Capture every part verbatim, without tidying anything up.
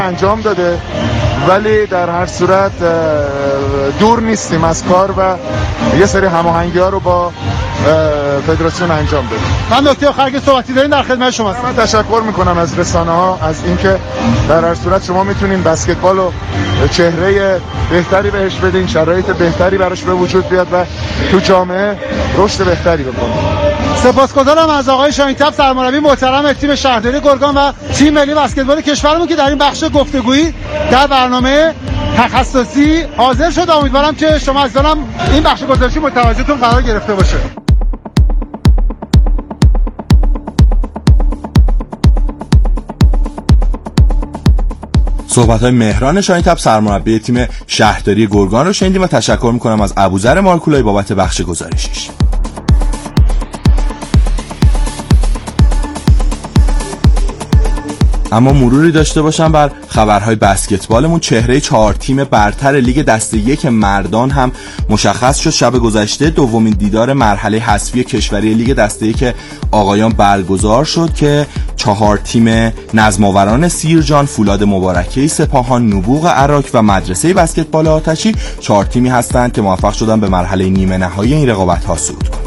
انجام داده، ولی در هر صورت دور نیستیم از کار و یه سری هماهنگی ها رو با فدراسیون انجام بدیم. من نکته آخر که صحبتی دارین در خدمت شما هستم. من تشکر میکنم از رسانه ها از اینکه در هر صورت شما میتونین بسکتبال رو چهره بهتری بهش بدین، شرایط بهتری براش به وجود بیاد و تو جامعه رشد بهتری بکنه. سپاسگزارم از آقای شاهین‌طب سرمربی محترم تیم شهرداری گرگان و تیم ملی بسکتبال کشورمون که در این بخش گفتگویی در برنامه تخصصی حاضر شد. امیدوارم که شما عزیزانم این بخش گزارشی متوجهتون قرار گرفته باشه. صحبت‌های مهران شاهین‌طب سرمربی تیم شهرداری گرگان رو شنیدیم و تشکر می‌کنم از ابوذر مارکولایی بابت بخش گزارشش. اما مروری داشته باشم بر خبرهای بسکتبالمون. چهره چهار تیم برتر لیگ دسته یک مردان هم مشخص شد. شب گذشته دومین دیدار مرحله حذفی کشوری لیگ دسته یک آقایان برگزار شد که چهار تیم نظم‌آوران سیرجان، فولاد مبارکه سپاهان، نبوغ عراق و مدرسه بسکتبال آتشی چهار تیمی هستند که موفق شدن به مرحله نیمه نهایی این رقابت‌ها صعود کنند.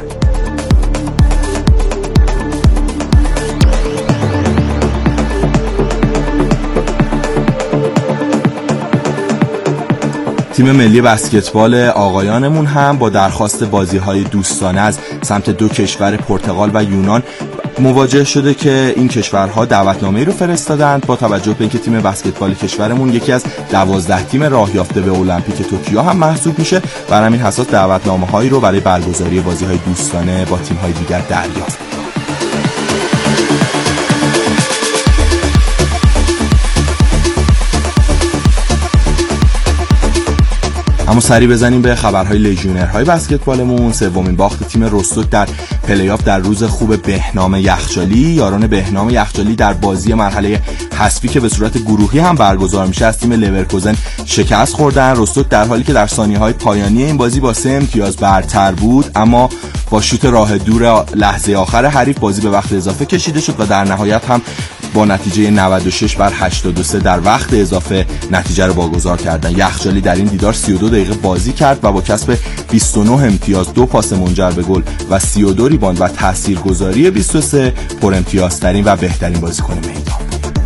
تیم ملی بسکتبال آقایانمون هم با درخواست بازی‌های دوستانه از سمت دو کشور پرتغال و یونان مواجه شده که این کشورها دعوتنامه‌ای رو فرستادند. با توجه به اینکه تیم بسکتبال کشورمون یکی از دوازده تیم راه یافته به المپیک توکیو هم محسوب میشه، بر همین اساس دعوتنامه‌هایی رو برای برگزاری بازی‌های دوستانه با تیم‌های دیگر دریافت. اما سری بزنیم به خبرهای لژیونرهای بسکتبالمون. سومین باخت تیم رستوک در پلی‌آف در روز خوب بهنام یخچالی. یاران بهنام یخچالی در بازی مرحله حذفی که به صورت گروهی هم برگزار میشه از تیم لورکوزن شکست خوردن. رستوک در حالی که در ثانیه‌های پایانی این بازی با سه امتیاز برتر بود، اما با شوت راه دور لحظه آخر حریف بازی به وقت اضافه کشیده شد و در نهایت هم با نتیجه نود و شش بر هشتاد و سه در وقت اضافه نتیجه رو واگذار کردن. یخچالی در این دیدار سی و دو دقیقه بازی کرد و با کسب بیست و نه امتیاز، دو پاس منجر به گل و سی و دو ریباند و تاثیرگذاری بیست و سه پر امتیازترین و بهترین بازیکن میدان.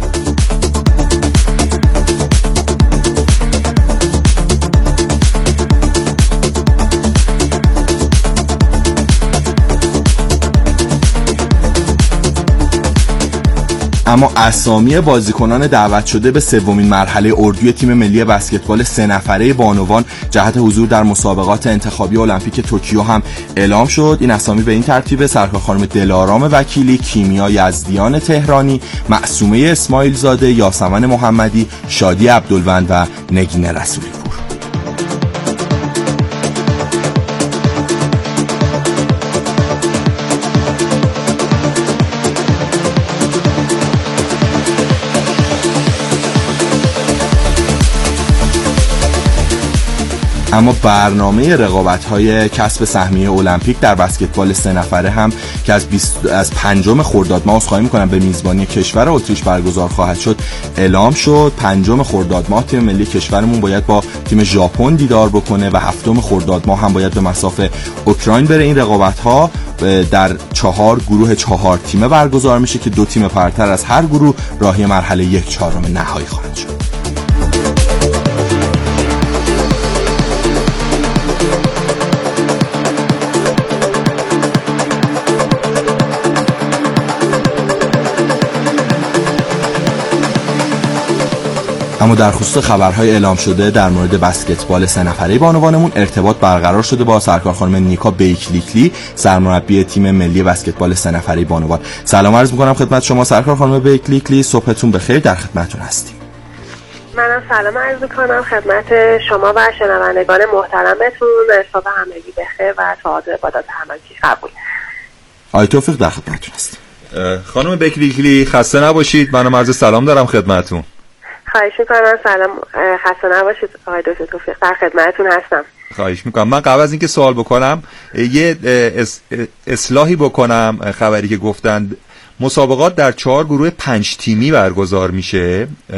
اما اسامی بازیکنان دعوت شده به سومین مرحله اردوی تیم ملی بسکتبال سه نفره بانوان جهت حضور در مسابقات انتخابی المپیک توکیو هم اعلام شد. این اسامی به این ترتیب: سرکار خانم دلارام وکیلی، کیمیا یزدیان تهرانی، معصومه اسماعیل زاده، یاسمن محمدی، شادی عبدالوند و نگین رسولی پور. اما برنامه رقابت‌های کسب سهمیه المپیک در بسکتبال سه نفره هم که از بیست از پنجم خرداد ماه عذرخواهی می‌کنم به میزبانی کشور اتریش برگزار خواهد شد اعلام شد. پنجم خرداد ماه تیم ملی کشورمون باید با تیم ژاپن دیدار بکنه و هفتم خرداد ماه هم باید به مصاف اوکراین بره. این رقابت‌ها در چهار گروه چهار تیمه برگزار میشه که دو تیم برتر از هر گروه راهی مرحله یک چهارم نهایی خواهند شد. اما در خصوص خبرهای اعلام شده در مورد بسکتبال سه نفره بانوانمون ارتباط برقرار شده با سرکار خانم نیکا بیکلیکلی، سرمربی تیم ملی بسکتبال سه نفره بانوان. سلام عرض می‌کنم خدمت شما سرکار خانم بیکلیکلی، صبحتون بخیر، در خدمتتون هستیم. منم سلام عرض می‌کنم خدمت شما و شنوندگان محترمتون. صبح همگی بخیر و سعادت عبادات همگی قبول. آقای توفیق در خدمتتون هستیم. خانم بیکلیکلی خسته نباشید، منم عرض سلام دارم خدمتتون. خواهش میکنم. سلام، خسته نباشید آقای دکتر توفیق، در خدمتتون هستم. خواهش میکنم. من قبل از اینکه سوال بکنم یه اصلاحی بکنم. خبری که گفتند مسابقات در چهار گروه پنج تیمی برگزار میشه. بله.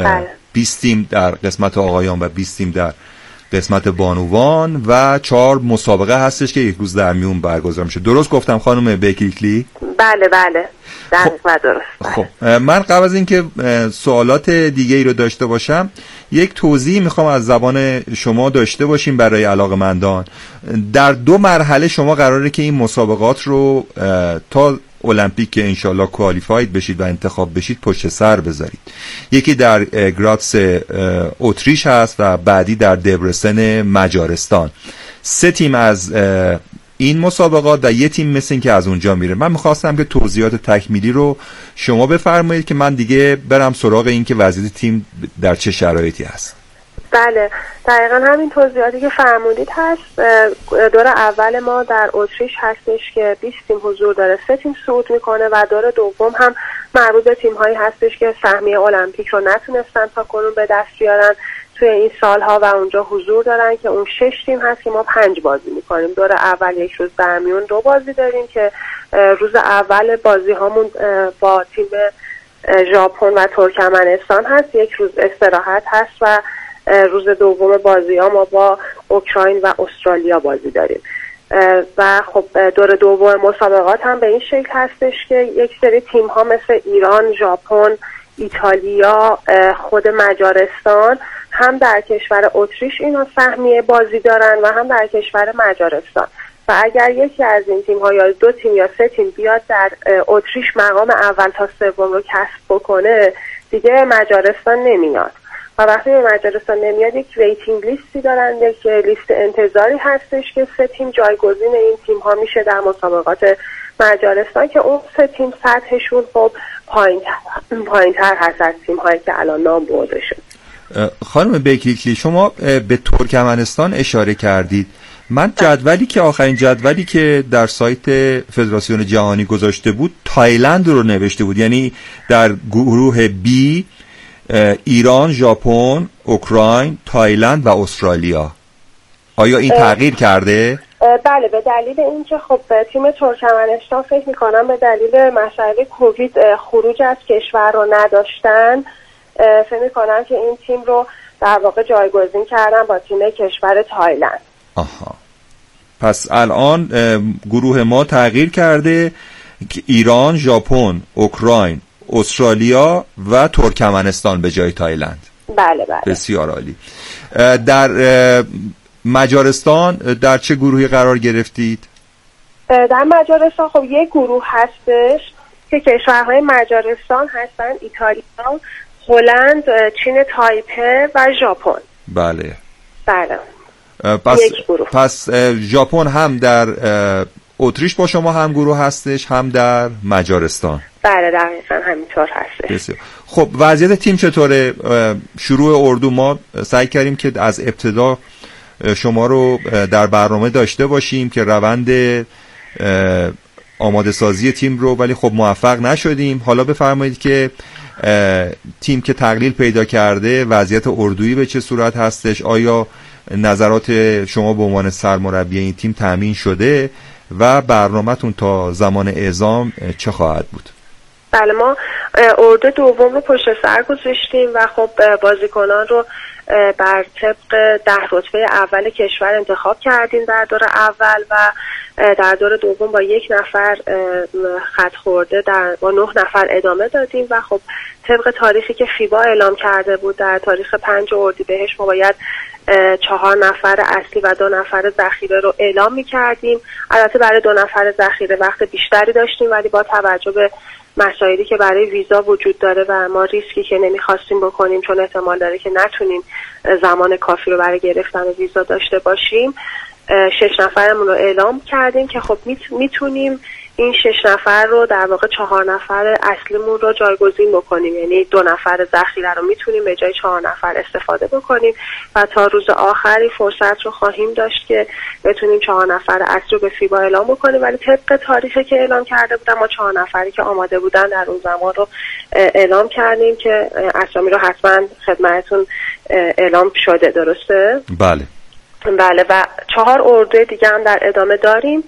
بیست تیم در قسمت آقایان و بیست تیم در قسمت بانوان و چهار مسابقه هستش که یک روز در میون برگزار میشه. درست گفتم خانم بیکلیکلی؟ بله بله دقیق و درست. خب من قبل از اینکه سوالات دیگه ای رو داشته باشم یک توضیح میخوام از زبان شما داشته باشیم برای علاقه‌مندان. در دو مرحله شما قراره که این مسابقات رو تا المپیک که انشالله کوالیفاید بشید و انتخاب بشید پشت سر بذارید. یکی در گراتس اتریش هست و بعدی در دبرسن مجارستان. سه تیم از این مسابقات و یه تیم مثل این که از اونجا میره. من میخواستم که توضیحات تکمیلی رو شما بفرمایید که من دیگه برم سراغ این که وضعیت تیم در چه شرایطی هست. بله دقیقا همین توضیحاتی که فرمودید هست. دور اول ما در اتریش هستش که بیست تیم حضور داره، سه تیم صعود میکنه و دور دوم هم مربوط به تیم هایی هستش که سهمیه المپیک رو نتونستن تا کنون به دست بیارن توی این سالها و اونجا حضور دارن که اون شش تیم هست که ما پنج بازی میکنیم. دور اول یک روز در میون دو بازی داریم که روز اول بازی هامون با تیم ژاپن و ترکمنستان هست، یک روز استراحت هست و روز دوم بازی ها ما با اوکراین و استرالیا بازی داریم. و خب دور دوم مسابقات هم به این شکل هستش که یک سری تیم ها مثل ایران، ژاپن، ایتالیا، خود مجارستان هم در کشور اتریش اینا سهمیه بازی دارن و هم در کشور مجارستان و اگر یکی از این تیم ها یا دو تیم یا سه تیم بیاد در اتریش مقام اول تا سوم رو کسب بکنه دیگه مجارستان نمیاد و وقتی به مجارستان نمیاد یک ویتینگ لیستی دارن، یک لیست انتظاری هستش که سه تیم جایگزین این تیم ها میشه در مسابقات مجارستان که اون سه تیم سطحشون خب پایین تر هست از تیم هایی که الان نام برده شد. خانم بیکلیکلی شما به ترکمنستان اشاره کردید. من جدولی که آخرین جدولی که در سایت فدراسیون جهانی گذاشته بود تایلند رو نوشته بود، یعنی در گروه بی ایران، ژاپن، اوکراین، تایلند و استرالیا. آیا این تغییر کرده؟ بله به دلیل اینکه خب تیم ترکمنستان فکر میکنم به دلیل مسئله کووید خروج از کشور رو نداشتن، فکر میکنم که این تیم رو در واقع جایگزین کردن با تیم کشور تایلند. آها پس الان گروه ما تغییر کرده که ایران، ژاپن، اوکراین، استرالیا و ترکمنستان به جای تایلند. بله بله بسیار عالی. در مجارستان در چه گروهی قرار گرفتید؟ در مجارستان خب یک گروه هستش که کشورهای مجارستان هستن ایتالیا، هلند، چین تایپه و ژاپن. بله بله پس پس ژاپن هم در اتریش با شما هم گروه هستش هم در مجارستان. بله دقیقاً همینطور هستش. بسیار خب وضعیت تیم چطوره؟ شروع اردو ما سعی کردیم که از ابتدا شما رو در برنامه داشته باشیم که روند آماده سازی تیم رو، ولی خب موفق نشدیم. حالا بفرمایید که تیم که تقلیل پیدا کرده وضعیت اردویی به چه صورت هستش؟ آیا نظرات شما به عنوان سرمربی این تیم تامین شده و برنامه‌تون تا زمان اعزام چه خواهد بود؟ بله ما اردو دوم رو پشت سر گذاشتیم و خب بازیکنان رو بر طبق ده رتبه اول کشور انتخاب کردیم در دور اول و در دور دوم با یک نفر خط خورده در با نه نفر ادامه دادیم و خب طبق تاریخی که فیبا اعلام کرده بود در تاریخ پنج اردیبهشت ما باید چهار نفر اصلی و دو نفر ذخیره رو اعلام می‌کردیم. البته برای دو نفر ذخیره وقت بیشتری داشتیم ولی با توجه به مسائلی که برای ویزا وجود داره و ما ریسکی که نمیخواستیم بکنیم چون احتمال داره که نتونیم زمان کافی رو برای گرفتن ویزا داشته باشیم شش نفرمون رو اعلام کردیم که خب میتونیم این شش نفر رو در واقع چهار نفر اصلیمون رو جایگزین بکنیم، یعنی دو نفر ذخیره رو میتونیم به جای چهار نفر استفاده بکنیم و تا روز آخری فرصت رو خواهیم داشت که بتونیم چهار نفر اصلی رو به فیبا اعلام بکنیم. ولی طبق تاریخی که اعلام کرده بودن ما چهار نفری که آماده بودن در اون زمان رو اعلام کردیم که اسامی رو حتما خدمتتون اعلام شده. درسته؟ بله بله و چهار اردو دیگه هم در ادامه داریم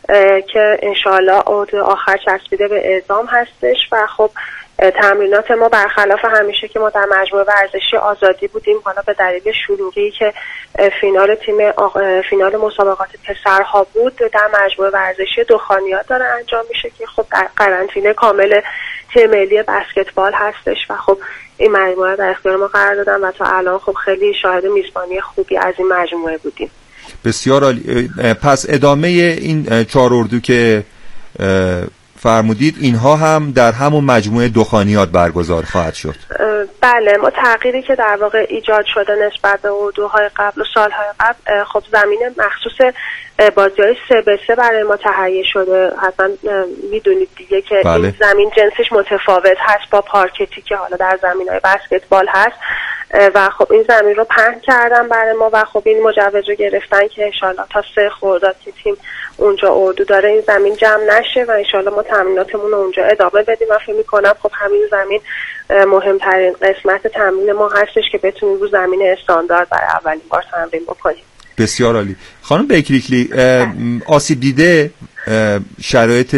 که انشالله اردو آخر چسبیده به اعزام هستش. و خب تمرینات ما برخلاف همیشه که ما در مجموعه ورزشی آزادی بودیم، حالا به دلیل شلوغی که فینال تیم فینال مسابقات پسرها بود در مجموعه ورزشی دخانیات داره انجام میشه که خب در قرنطینه کامل تیم ملی بسکتبال هستش و خب این مجموعه در اختیار ما قرار دادن و تا الان خب خیلی شاهد میزبانی خوبی از این مجموعه بودیم. بسیار عالی. پس ادامه این چهار اردو که فرمودید اینها هم در همون مجموعه دخانیات برگزار خواهد شد؟ بله، ما تغییری که در واقع ایجاد شده نسبت به اردوهای قبل و سالهای قبل، خب زمین مخصوص بازی‌های سه به سه برای ما تهیه شده. حتما میدونید دیگه که بله. این زمین جنسش متفاوت هست با پارکتی که حالا در زمین‌های بسکتبال هست و خب این زمین رو پهن کردن برای ما و خب این مجوز رو گرفتن که انشالله تا سه خرداد که تیم اونجا اردو داره این زمین جمع نشه و انشالله ما تمریناتمون رو اونجا ادامه بدیم و فکر می‌کنم خب همین زمین مهمترین قسمت تمرین ما هستش که بتونیم رو زمین استاندارد برای اولین بار تمرین بکنیم. بسیار عالی. خانم بیکلیکلی، آسیب دیده شرایط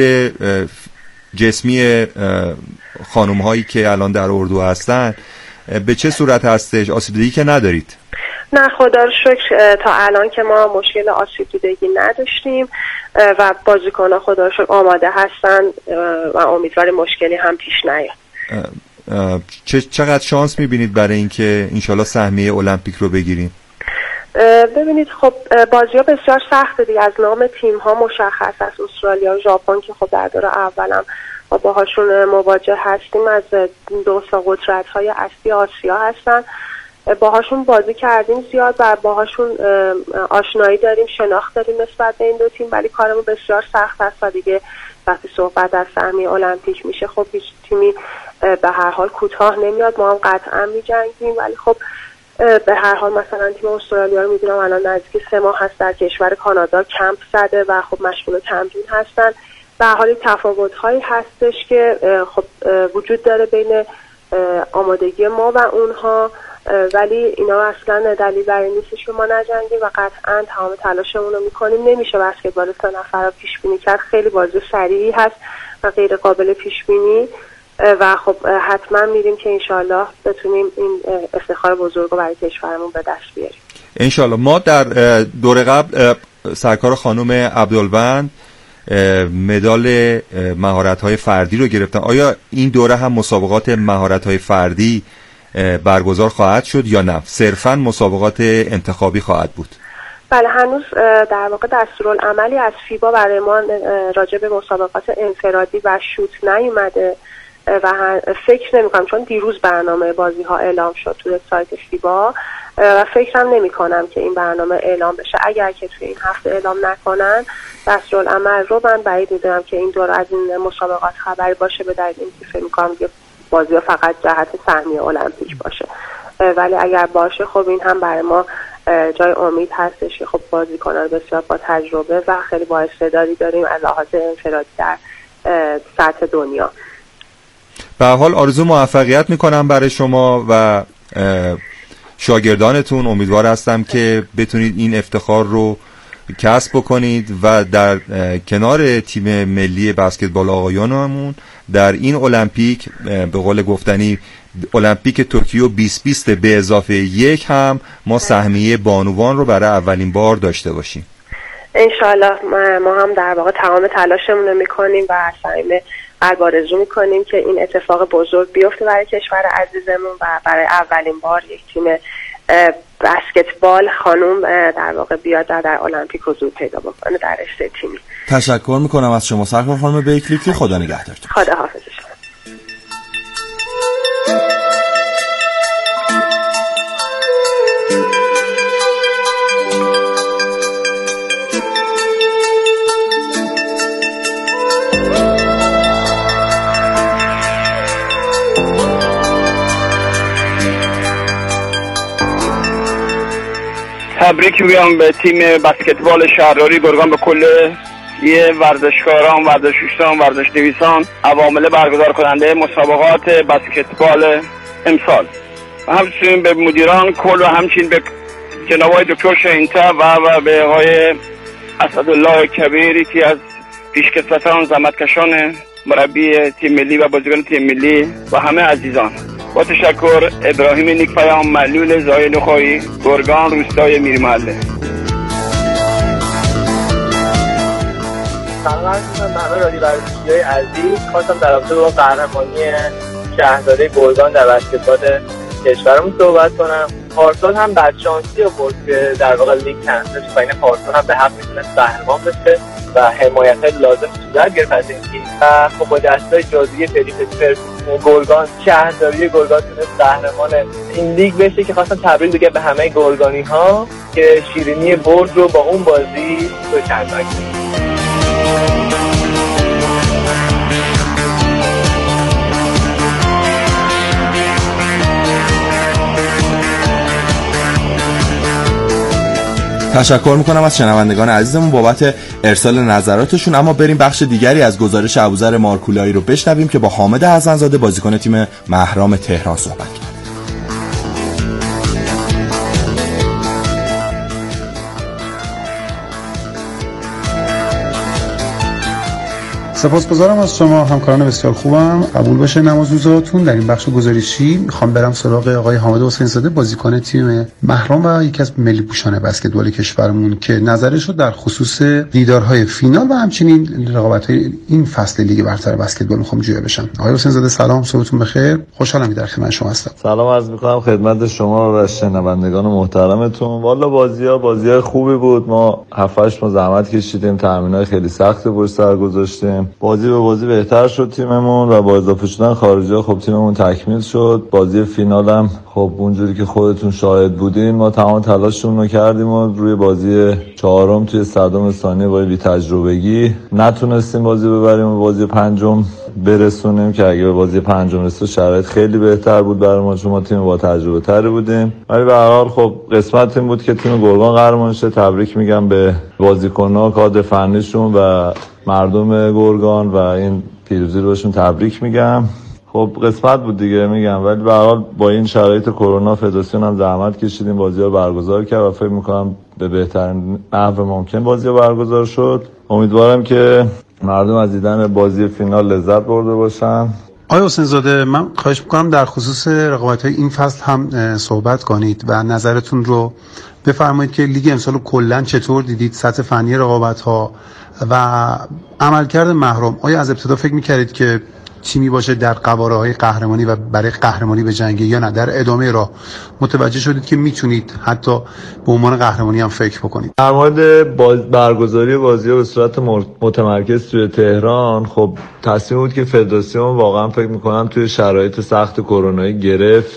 جسمی خانم هایی که الان در اردو هستن به چه صورت هستش؟ آسیب دیدگی که ندارید؟ نه خدا رو شکر تا الان که ما مشکل آسیب دیدگی نداشتیم و بازیکن‌ها خدا رو شکر آماده هستن و امیدواریم مشکلی هم پیش نیاد. چقدر شانس میبینید برای اینکه انشالله سهمیه المپیک رو بگیریم؟ ببینید خب بازی‌ها بسیار سخته دیگه. از نام تیم‌ها مشخص است، استرالیا و ژاپن که خب در دور اولم ما باهاشون مواجه هستیم، از دو تا قدرت‌های اصلی آسیا هستن. باهاشون بازی کردیم زیاد و باهاشون آشنایی داریم، شناخت داریم نسبت به این دو تیم، ولی کارمون بسیار سخت است و دیگه وقتی صحبت از سهمیه المپیک میشه خب هیچ تیمی به هر حال کوتاه نمیاد. ما هم قطعا می‌جنگیم، ولی خب به هر حال مثلا تیم استرالیا رو می‌دونم الان نزدیک سه ماه هست در کشور کانادا کمپ زده و خب مشغول تمرین هستن. به هر حال تفاوت‌هایی هستش که خب وجود داره بین آمادگی ما و اونها، ولی اینا اصلا دلیل بر این نیستش که ما نجنگیم و قطعا تمام تلاشمون رو میکنیم. نمیشه بسکتبال سه نفره رو پیش بینی کرد، خیلی بازی سریعی هست و غیر قابل پیش بینی و خب حتما میریم که انشالله بتونیم این افتخار بزرگ رو برای کشورمون به دست بیاریم. انشالله. ما در دور قبل سرکار خانم عبدالبند مدال مهارت‌های فردی رو گرفتن. آیا این دوره هم مسابقات مهارت‌های فردی برگزار خواهد شد یا نه صرفاً مسابقات انتخابی خواهد بود؟ بله، هنوز در واقع دستورالعملی از فیبا برای ما راجع به مسابقات انفرادی و شوت نیومده و فکر نمی‌کنم، چون دیروز برنامه بازی‌ها اعلام شد توی سایت فیبا و فکرم نمی‌کنم که این برنامه اعلام بشه. اگر که توی این هفته اعلام نکنن دستورالعمل رو من بعید می‌دونم که این دور از این مسابقات خبری باشه، به دلیل اینکه فکر می‌کنم که بازی‌ها فقط جهت سهمیه المپیک باشه، ولی اگر باشه خب این هم برای ما جای امید هستش که خب بازیکنان بسیار با تجربه و خیلی با استعدادی داریم از لحاظ انفرادی در سطح دنیا. به هر حال آرزو موفقیت میکنم برای شما و شاگردانتون. امیدوار هستم که بتونید این افتخار رو کسب بکنید و در کنار تیم ملی بسکتبال آقایانمون در این المپیک، به قول گفتنی المپیک توکیو بیست بیست به اضافه یک هم ما سهمیه بانوان رو برای اولین بار داشته باشیم. انشالله. ما هم در واقع تمام تلاشمون رو میکنیم و صمیم قلب آرزو میکنیم که این اتفاق بزرگ بیفته برای کشور عزیزمون و برای اولین بار یک تیم بسکتبال خانوم در واقع بیاد در, در المپیک حضور پیدا بکنه در رشته تیمی. تشکر میکنم از شما سرکار خانم بیکلیکلی. خدا نگهدارتون. خدا حافظ شما. تبریک میگم به تیم بسکتبال شهرداری گرگان، به کل یه ورزشکاران، ورزشگوشان، ورزشنویسان، عوامل برگزار کننده مسابقات بسکتبال امسال و همچنین به مدیران کل و همچنین به جناب آقای دکتر شاهین‌طب و و به آقای اسدالله کبیری که از پیشکسوتان، زحمتکشان، مربی تیم ملی و بازیکن تیم ملی و همه عزیزان. با تشکر، ابراهیم نیک پیام، معلول زای نخایی، گرگان، روستای میرمحله. سلام عرض می‌کنم به همه رادیو ورزشی‌های عزیز. خواستم در رابطه با قهرمانی شهرداری گرگان در بسکتبال کشورمون صحبت کنم. پارسال هم بدشانسی آورد که در واقع لیگ کنسل شد و این پارسال هم به حق میتونست قهرمان بشه و حمایت لازم صورت گرفت از این تیم و خب با دستای جادویی فلیپ گرگان، شهرداری گرگان تونست قهرمان این لیگ بشه که خواستم تبریک بگم به همه گرگانی ها که شیرینی برد رو با اون بازی دوچندان کرد. تشکر میکنم از شنوندگان عزیزمون بابت ارسال نظراتشون. اما بریم بخش دیگری از گزارش ابوذر مارکولایی رو بشنویم که با حامد حسن‌زاده بازیکن تیم مهرام تهران صحبت کرد. سپاسگزارم از شما همکاران بسیار خوبم. قبول باشه نمازوزاتون. در این بخش گزارشی میخوام برم سراغ آقای حامد حسین‌زاده بازیکن تیم مهرام و یکی از ملی پوشان بسکتبال کشورمون که نظرش رو در خصوص دیدارهای فینال و همچنین رقابت‌های این فصل لیگ برتر بسکتبال میخوام جویا بشم. آقای حسین‌زاده سلام، صبحتون بخیر. خوشحالم که در خدمت شما هستم. سلام عرض می‌کنم خدمت شما و شنوندگان محترمتون. والا بازی‌ها بازی‌های خوبی بود. ما هفت هشت ماه زحمت کشیدیم، تمرین‌های خیلی سخت پشت سر گذاشتیم. بازی به بازی بهتر شد تیممون و با اضافه شدن خارجی‌ها خب تیممون تکمیل شد. بازی فینال هم خب اونجوری که خودتون شاهد بودین ما تمام تلاشمون رو کردیم و روی بازی چهارم توی صدم ثانیه با بی تجربگی نتونستیم بازی ببریم و بازی پنجم برسونیم که اگه به بازی پنجم رسید شرایط خیلی بهتر بود برای ما چون ما تیم با تجربه تری بودیم. ولی به هر حال خب قسمت این بود که تیم گرگان قهرمان شه. تبریک میگم به بازیکن‌ها، کادر فنیشون و مردم گرگان و این پیروزی رو بهشون تبریک میگم. خب قسمت بود دیگه میگم، ولی به هر حال با این شرایط کرونا فدراسیون هم زحمت کشیدیم بازی‌ها رو برگزار کرد و فکر می‌کنم به بهترین نحو ممکن بازی‌ها برگزار شد. امیدوارم که مردم از دیدن بازی فینال لذت برده باشن. آقای حسین‌زاده من خواهش می‌کنم در خصوص رقابت‌های این فصل هم صحبت کنید و نظرتون رو بفرمایید که لیگ امسال کلاً چطور دیدید، سطح فنی رقابت‌ها و عملکرد مهرام. آیا از ابتدا فکر می‌کردید که تیمی باشه در قواره‌های قهرمانی و برای قهرمانی به جنگ یا نه در ادامه راه متوجه شدید که میتونید حتی به عنوان قهرمانی هم فکر بکنید؟ در مورد باز برگزاری بازی‌ها به صورت متمرکز توی تهران خب تصمیم بود که فدراسیون واقعا فکر می‌کنم توی شرایط سخت کرونایی گرفت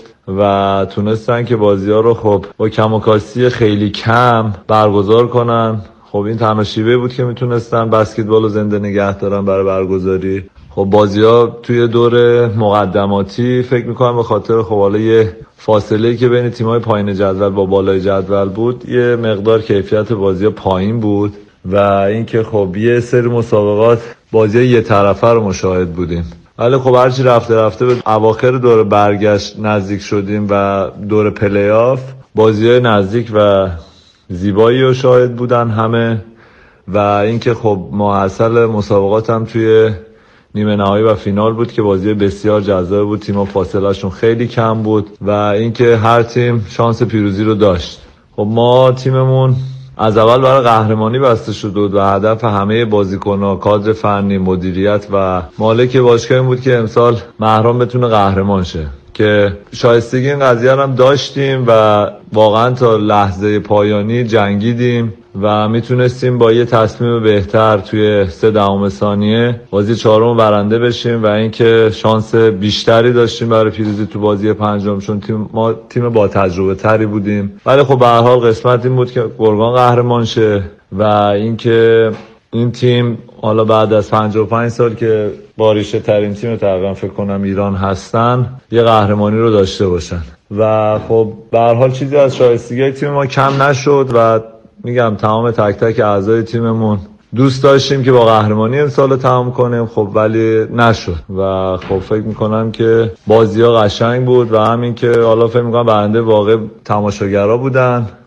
و تونستن که بازی‌ها رو خب با کم و کاستی خیلی کم برگزار کنن. خب این تنها شیوه بود که میتونستن بسکتبال رو زنده نگه دارن برای برگزاری. خب بازی‌ها توی دور مقدماتی فکر می‌کنم به خاطر خب حالا یه فاصله‌ای که بین تیم‌های پایین جدول با بالای جدول بود یه مقدار کیفیت بازی‌ها پایین بود و اینکه خب یه سری مسابقات بازی‌ها یه طرفه رو مشاهد بودیم. ولی خب هرچی رفته رفته به اواخر دور برگشت نزدیک شدیم و دور پلی آف بازی‌های نزدیک و زیبایی رو شاهد بودن همه و اینکه خب محصل مسابقات هم توی نیمه نهایی و فینال بود که بازی بسیار جذاب بود. تیم‌ها فاصله‌شون خیلی کم بود و اینکه هر تیم شانس پیروزی رو داشت. خب ما تیممون از اول برای قهرمانی بسته شده بود و هدف همه بازیکن‌ها، کادر فنی، مدیریت و مالک باشگاه این بود که امسال مهرام بتونه قهرمان شه که شایستگی این قضیه هم داشتیم و واقعا تا لحظه پایانی جنگیدیم و میتونستیم با یه تصمیم بهتر توی سه دهم ثانیه بازی چهارم برنده بشیم و اینکه شانس بیشتری داشتیم برای پیروزی تو بازی پنجم چون تیم ما تیم با تجربه تری بودیم. ولی خب به هر حال قسمت این بود که گرگان قهرمان شه و اینکه این تیم حالا بعد از پنجاه و پنج سال که باریشه ترین تیم تقریبا فکر کنم ایران هستن یه قهرمانی رو داشته باشن و خب به هر حال چیزی از شایستگی تیم ما کم نشد و میگم تمام تک تک اعضای تیممون دوست داشتیم که با قهرمانی امسال تمام کنیم خب ولی نشد و خب فکر میکنم که بازی‌ها قشنگ بود و همین که حالا فکر میکنم برنده واقع تماشاگرها بودن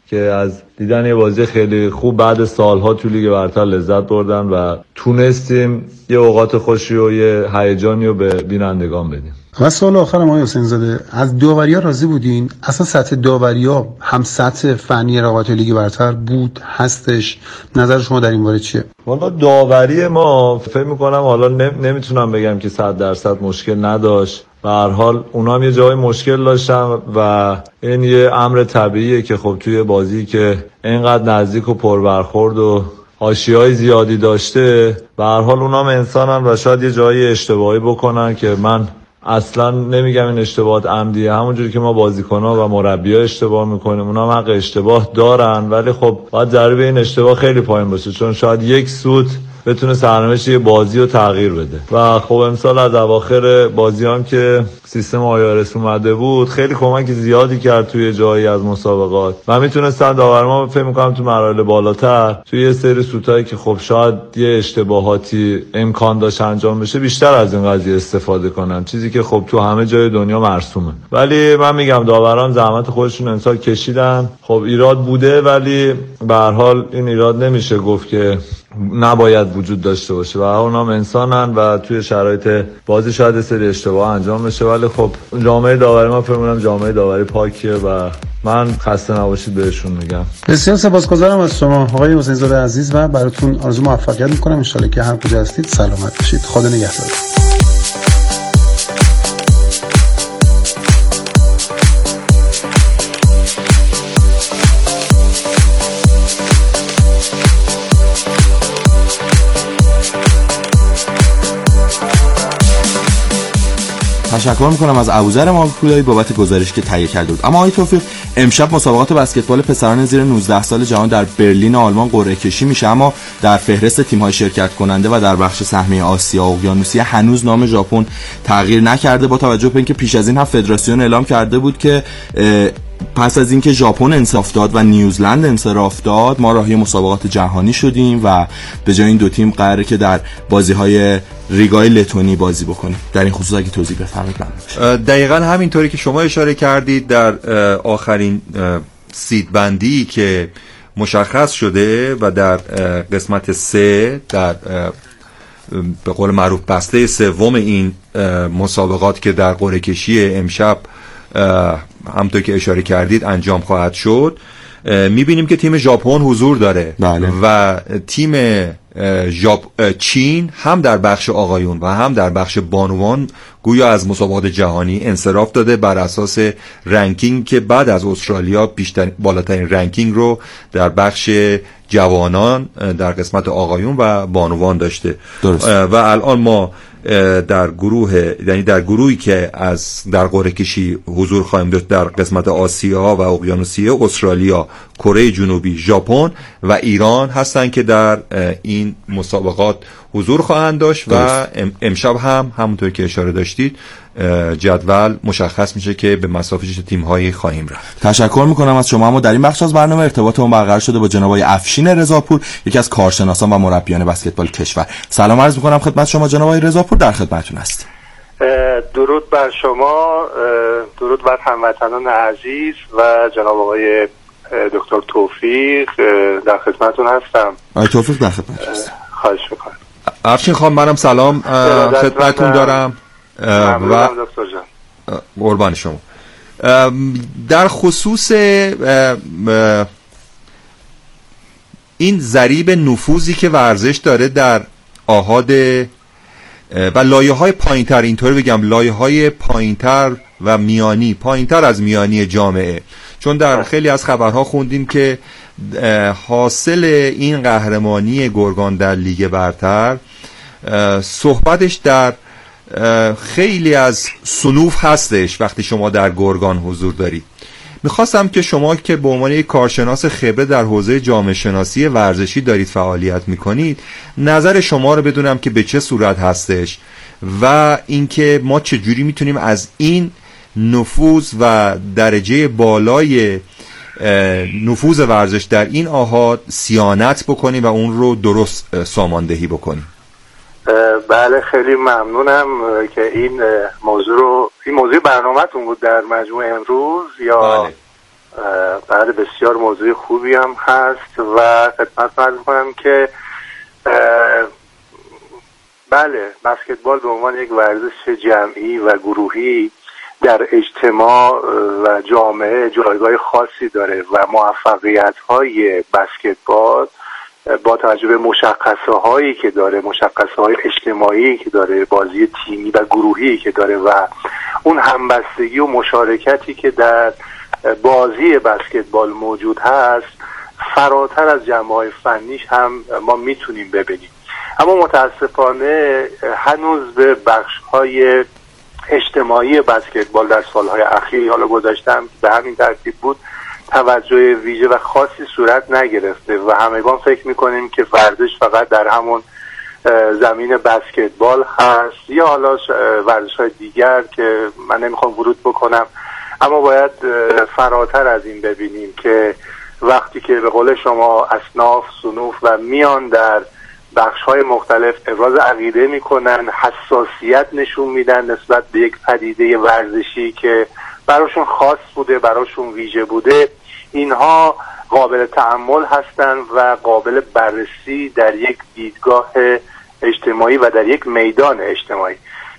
که از دیدن یه بازی خیلی خوب بعد سالها تو لیگ برتر لذت بردن و تونستیم یه اوقات خوشی و یه هیجانی رو به بینندگان بدیم. و سوال آخر آقای حسین زاده، از داوریا راضی بودین؟ اصلا سطح داوریا هم سطح فنی رقابت لیگ برتر بود هستش؟ نظر شما در این باره چیه؟ والا داوری ما فکر می‌کنم حالا نمیتونم بگم که صد درصد مشکل نداشت. به هر حال اونا هم یه جای مشکل داشتن و این یه امر طبیعیه که خب توی بازی که اینقدر نزدیک و پربرخورد و حاشیه‌های زیادی داشته، به هر حال اونا هم انسانن و شاید یه جایی اشتباهی بکنن که من اصلا نمیگم این اشتباهات عمدیه، همونجوری که ما بازیکن‌ها و مربی‌ها اشتباه میکنیم اونا هم حق اشتباه دارن، ولی خب باید ضریب این اشتباه خیلی پایین باشه، چون شاید یک سوت بتونه سرنوشت یه بازی رو تغییر بده. و خب امسال از اواخر بازی هم که سیستم آیارس اومده بود خیلی کمک زیادی کرد توی جایی از مسابقات و میتونستن داورما فکر می‌کنم تو مراحل بالاتر توی یه سری سوتایی که خب شاید یه اشتباهاتی امکان داشت انجام بشه بیشتر از این قضیه استفاده کنن، چیزی که خب تو همه جای دنیا مرسومه. ولی من میگم داوران زحمت خودشون امسال کشیدن، خب ایراد بوده ولی به هر حال این ایراد نمیشه گفت که نباید وجود داشته باشه و اونام انسانن و توی شرایط بازی شاید سری اشتباه انجام بشه، ولی خب جامعه داوری ما فکر می‌کنم جامعه داوری پاکیه و من خسته نباشید بهشون میگم. بسیار سپاسگزارم از شما آقای حسین زاده عزیز و براتون آرزو موفقیت میکنم، ان شاءالله که هر کجا هستید سلامت باشید. خدا نگهدار. تشکر میکنم از ابوذر ماکولایی بابت گزارشی که تهیه کرده بود. اما آقای توفیق، امشب مسابقات بسکتبال پسران زیر نوزده سال جهان در برلین آلمان قرعه کشی میشه، اما در فهرست تیم‌های شرکت کننده و در بخش سهمیه آسیا و اقیانوسیه هنوز نام ژاپن تغییر نکرده، با توجه به اینکه پیش از این هم فدراسیون اعلام کرده بود که پس از اینکه ژاپن انصراف داد و نیوزلند انصراف داد ما راهی مسابقات جهانی شدیم و به جای این دو تیم قراره که در بازی‌های ریگای لتونی بازی بکنیم. در این خصوص اگه توضیح بفرمایید ممنون. دقیقاً همینطوری که شما اشاره کردید در آخرین سید بندی که مشخص شده و در قسمت سه در به قول معروف بسته سوم این مسابقات که در قرعه کشی امشب همونطور که اشاره کردید انجام خواهد شد، میبینیم که تیم ژاپن حضور داره. بله. و تیم ژاپ چین هم در بخش آقایون و هم در بخش بانوان گویا از مسابقات جهانی انصراف داده بر اساس رنکینگ که بعد از استرالیا بیشتر بالاترین رنکینگ رو در بخش جوانان در قسمت آقایون و بانوان داشته. درست. و الان ما در گروه یعنی در گروهی که از در قرعه کشی حضور خواهیم داشت در قسمت آسیا و اقیانوسیه، استرالیا، کره جنوبی، ژاپن و ایران هستن که در این مسابقات حضور خواهند داشت. درست. و امشب هم همونطور که اشاره داشتید جدول مشخص میشه که به مسافت چه تیم‌هایی خواهیم رفت. تشکر میکنم از شما. اما در این بخش از برنامه ارتباطمون برقرار شده با جناب آقای افشین رضاپور، یکی از کارشناسان و مربیان بسکتبال کشور. سلام عرض میکنم خدمت شما جناب آقای رضاپور، در خدمتتون هستیم. درود بر شما، درود بر هموطنان عزیز و جناب آقای دکتر توفیق، در خدمتتون هستم. آقای توفیق در خدمتتون هستم. خواهش میکنم. افشین خان منم سلام خدمتتون دارم. و دکتر جان قربان شما. در خصوص این ضریب نفوذی که ورزش داره در آحاد و لایه‌های پایین‌تر، اینطوری بگم لایه‌های پایین‌تر و میانی، پایین‌تر از میانی جامعه، چون در خیلی از خبرها خوندیم که حاصل این قهرمانی گرگان در لیگ برتر صحبتش در خیلی از صنوف هستش وقتی شما در گرگان حضور دارید. میخواستم که شما که به عنوان یک کارشناس خبره در حوزه جامعه شناسی ورزشی دارید فعالیت میکنید، نظر شما رو بدونم که به چه صورت هستش و اینکه ما چجوری میتونیم از این نفوذ و درجه بالای نفوذ ورزش در این آحاد صیانت بکنیم و اون رو درست ساماندهی بکنیم. بله خیلی ممنونم که این موضوع رو این موضوع برنامه‌تون بود در مجموعه امروز یا بله. بله بسیار موضوع خوبی هم هست و خدمت عرض کنم که بله بسکتبال به عنوان یک ورزش جمعی و گروهی در اجتماع و جامعه جایگاه خاصی داره و موفقیت‌های بسکتبال با توجه به مشخصه هایی که داره، مشخصه های اجتماعی که داره، بازی تیمی و گروهی که داره و اون همبستگی و مشارکتی که در بازی بسکتبال موجود هست، فراتر از جنبه‌های فنیش هم ما میتونیم ببینیم. اما متاسفانه هنوز به بخش‌های اجتماعی بسکتبال در سالهای اخیر، حالا گذاشتم به همین ترتیب بود، توجه ویژه و خاصی صورت نگرفته و همگان فکر میکنیم که ورزش فقط در همون زمین بسکتبال هست یا حالا ورزش‌های دیگر که من نمیخوام ورود بکنم. اما باید فراتر از این ببینیم که وقتی که به قول شما اصناف، صنوف و میان در بخش‌های مختلف ابراز عقیده میکنن، حساسیت نشون میدن نسبت به یک پدیده ورزشی که براشون خاص بوده، براشون ویژه بوده، اینها قابل تأمل هستند و قابل بررسی در یک دیدگاه اجتماعی و در یک میدان اجتماعی.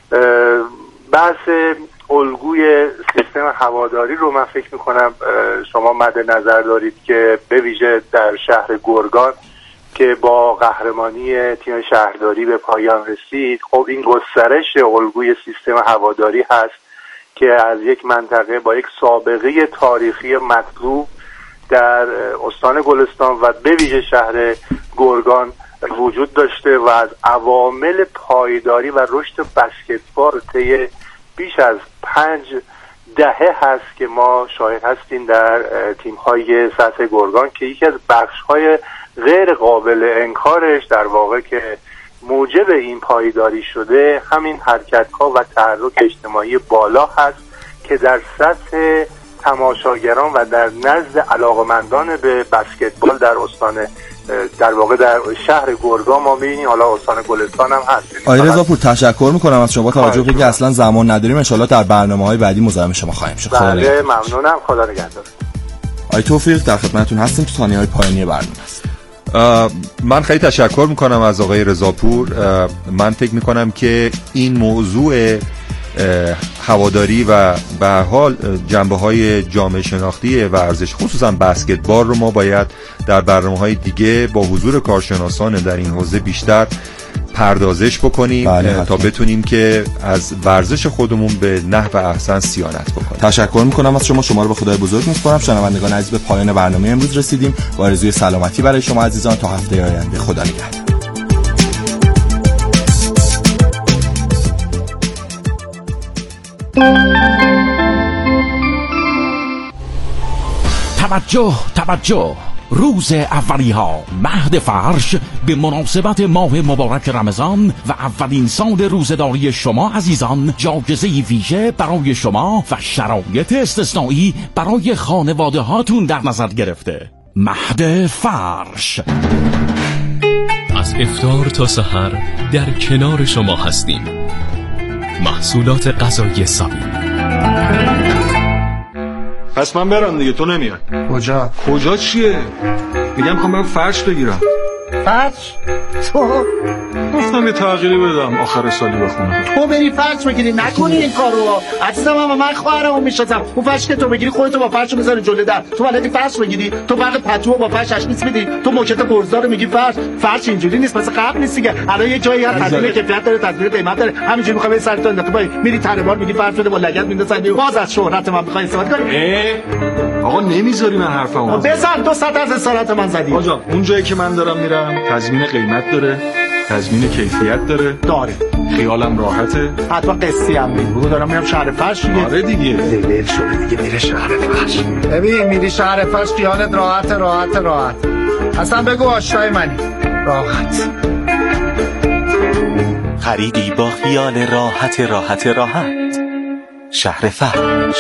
بحث الگوی سیستم هواداری رو من فکر میکنم شما مد نظر دارید که به ویژه در شهر گرگان که با قهرمانی تیم شهرداری به پایان رسید، خب این گسترش الگوی سیستم هواداری هست که از یک منطقه با یک سابقه تاریخی مطلوب در استان گلستان و به ویژه شهر گرگان وجود داشته و از عوامل پایداری و رشد بسکتبال طی بیش از پنج دهه هست که ما شاهد هستیم در تیم‌های سطح گرگان که یکی از بخش‌های غیر قابل انکارش در واقع که موجب این پایداری شده همین حرکت‌ها و تحرک اجتماعی بالا هست که در سطح تماشاگران و در نزد علاقمندان به بسکتبال در استان در واقع در شهر گرگان ما می‌بینیم، حالا استان گلستان هم هست. آقای رضاپور تشکر می‌کنم از شما، توجه که اصلا زمان نداریم، ان شاءالله در برنامه‌های بعدی مزاحم شما خواهیم شد. بله ممنونم، خدا نگهدار. آقای توفیق در خدمتتون هستیم، تو ثانیه‌های پایانی برنامه است. من خیلی تشکر میکنم از آقای رضاپور. من فکر میکنم که این موضوع هواداری و به هر حال جنبه‌های جامعه شناختی ورزش خصوصا بسکتبال رو ما باید در برنامه‌های دیگه با حضور کارشناسان در این حوزه بیشتر پردازش بکنیم. بله تا بتونیم که از ورزش خودمون به نحو احسن صیانت بکنیم. تشکر میکنم از شما، شما رو به خدای بزرگ میسپارم. شنوندگان عزیز به پایان برنامه امروز رسیدیم. با آرزوی سلامتی برای شما عزیزان تا هفته آینده، خدا نگهدار. توجه توجه، روز اولی ها مهد فرش به مناسبت ماه مبارک رمضان و اولین سال روزداری شما عزیزان جایزه ویژه برای شما و شرایط استثنایی برای خانواده هاتون در نظر گرفته. مهد فرش از افطار تا سحر در کنار شما هستیم. محصولات غذایی سابی. پس من برم دیگه، تو نمیای. کجا؟ کجا چیه؟ میگم میخوام برم فرش بگیرم. فرش؟ تو؟ گفتم یه تغییری بدم آخر سالی بخونم. تو بری فرش بگیری، نکنی این کارو. عزیزم من من خواهرمو میشناسم. اون فرش که تو بگیری خودت با فرش میذاری جلوی در. تو بلدی فرش بگیری؟ تو فقط پتو با فرش اشمیس میدی. تو موکت برزدار میگی فرش. فرش اینجوری نیست، مثل قبل نیست دیگه. الان یه جایی هست تدوین کیفیت داره، تدوین قیمت داره. همینجوری میخوای بری سرت انداخته بای میری تره بار میگی فرش بده با لگد میندازن. باز از شهرت من میخوای استفاده کنی؟ آقا نمیذاری من حرفمو بزن. دو ساعت از اسارت من زدی. آقا اون جایی که من دارم میرم تضمین قیمت داره، تضمین کیفیت داره داره، خیالم راحته، حتما قسطی هم میگم. بگو دارم میرم شهر فرش دیگه. آره دیگه لیل شده دیگه، میره شهر فرش. ببین میری شهر فرش خیالت راحت راحت راحت. اصلا بگو آشنای منی، راحت. خریدی با خیال راحت راحت راحت. شهر فرش.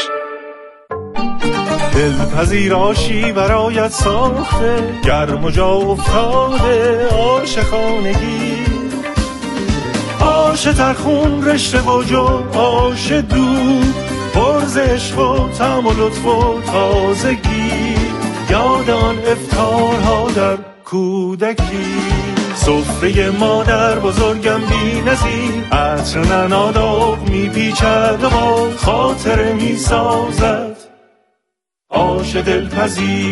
دلپذیراشی برایت ساخته، گرم و جا افتاده عاشقانگی. آش ترخون رشته و جو، آش دود پرزش و طعم و لطف و تازگی، یاد آن افطارها در کودکی. سفره مادر بزرگم بی نظیر، عطر نناداغ می پیچد و با خاطر می سازد آش دلپذیر.